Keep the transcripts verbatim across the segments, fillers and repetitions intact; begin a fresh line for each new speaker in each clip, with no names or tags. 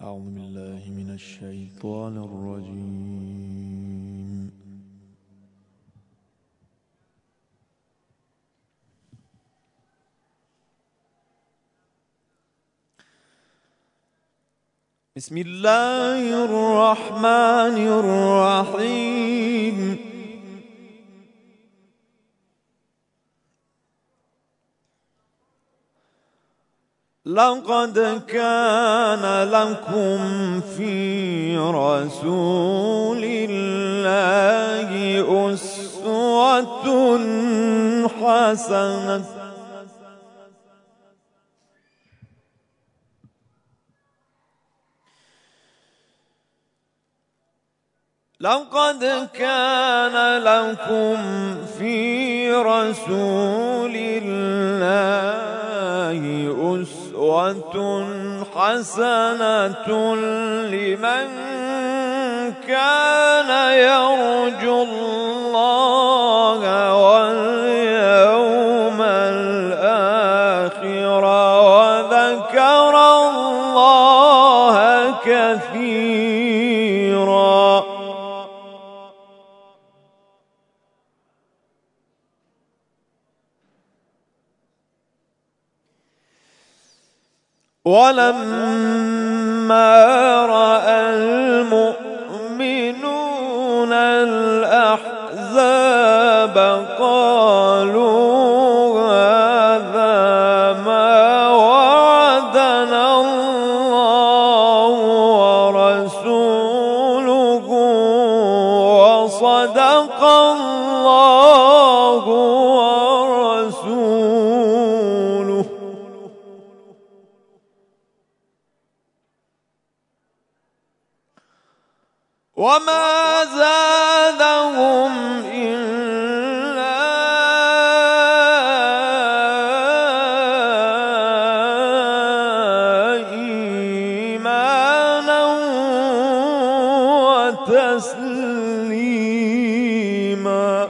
أعوذ بالله من الشيطان الرجيم. بسم الله الرحمن الرحيم. لقد كان لكم في رسول الله أسوة حسنة لقد كان لكم في رسول الله أسوة حسنة لمن كان يرجو الله واليوم الآخر وذكر الله كثيرا. ولما رأى المؤمنون الأحزاب قالوا هذا ما وعدنا الله ورسوله وصدق الله ورسوله وما زادهم إلا إيمانا وتسليما.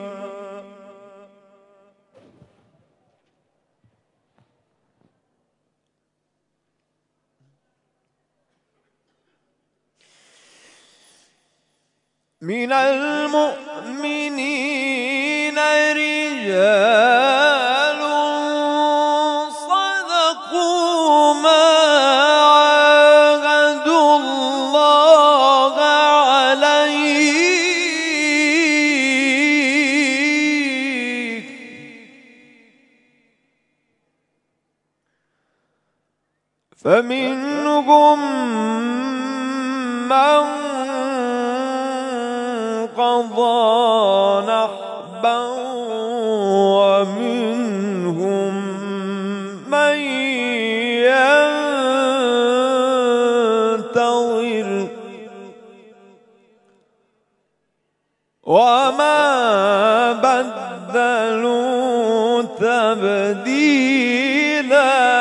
من المؤمنين رجال صدقوا ما عاهدوا الله عليه فمنهم من قضى نحبا ومنهم من ينتظر وما بدلوا تبديلا.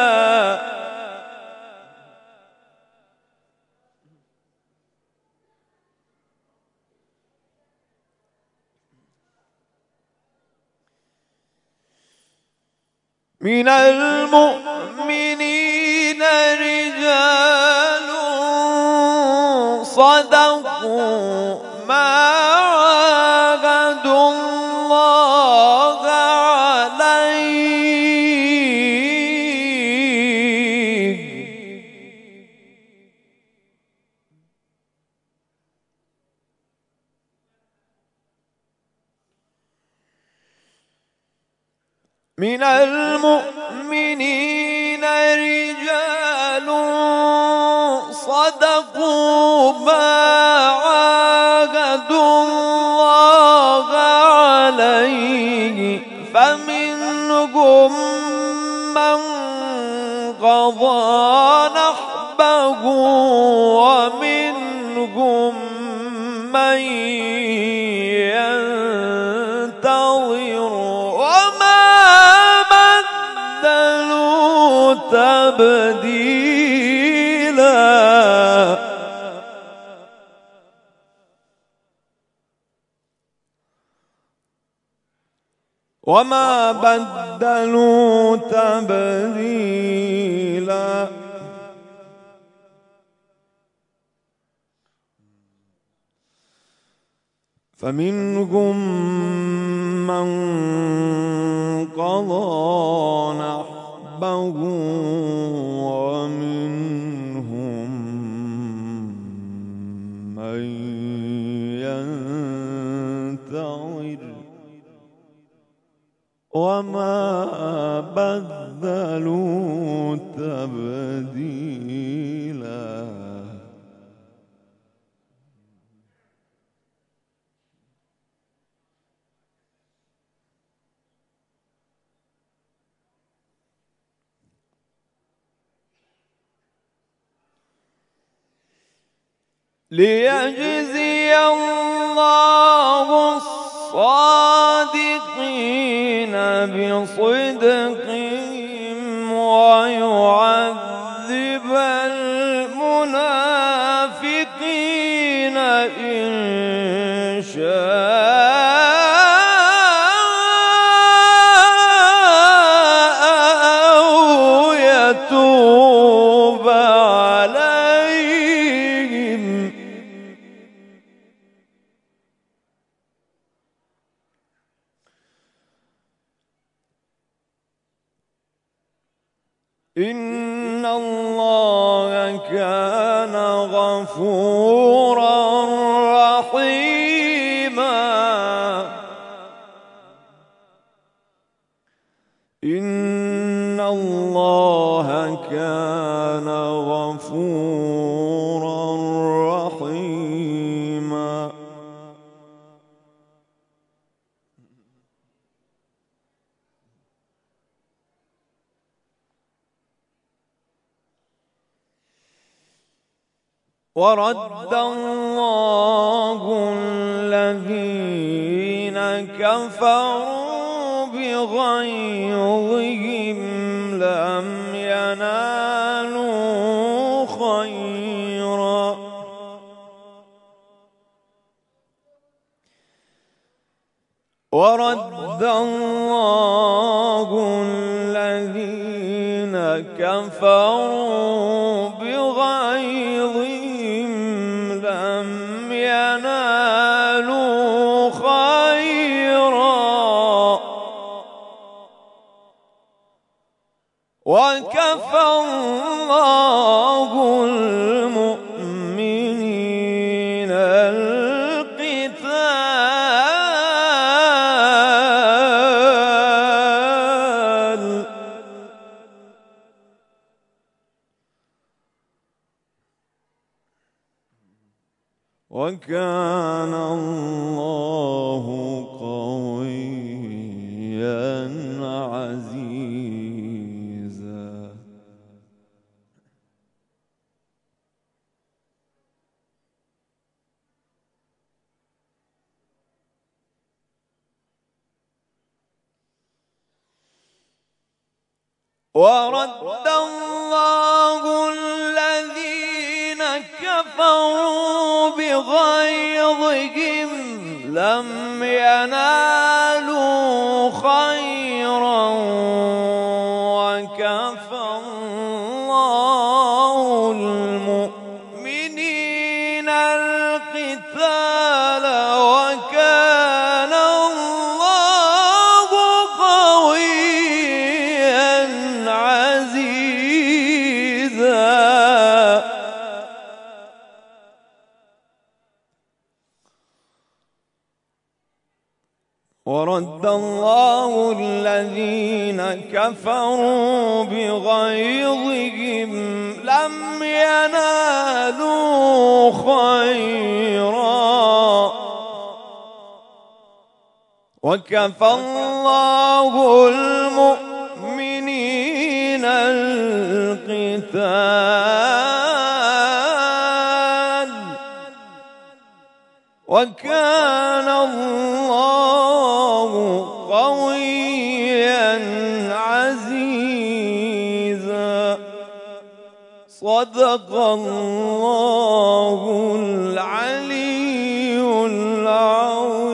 من المؤمنين رجال صدقوا ما عاهدوا الله عليه من المؤمنين رجال صدقوا ما عاهدوا الله عليه فمنهم من قضى نحبه ومنهم من ينتظر تبديلا. وما بدلوا تبديلا. فمنهم من قضى نحبه ومنهم من ينتظر وما بدلوا تبديلا. ليجزي الله الصادقين بصدقهم ويعذب المنافقين إن شاء أو يتوب عليهم. إن الله كان غفورا رحيما. إن الله كان غفورا رحيما. ورد الله الذين كفروا بغيظهم لم ينالوا خيرا ورد الله الذين كفروا بغيظهم لم ينالوا خيرا وكفى الله المؤمنين القتال وكان الله قويا عزيزا. ورد الله الذين كفروا بغيظهم لم ينالوا خيرا وكفى الله المؤمنين القتال وكان الله قويا عزيزا. ورد الله الذين كفروا بغيظهم لم ينالوا خيرا وكفى الله المؤمنين القتال وكان الله قويا عزيزا. صدق الله العلي العظيم.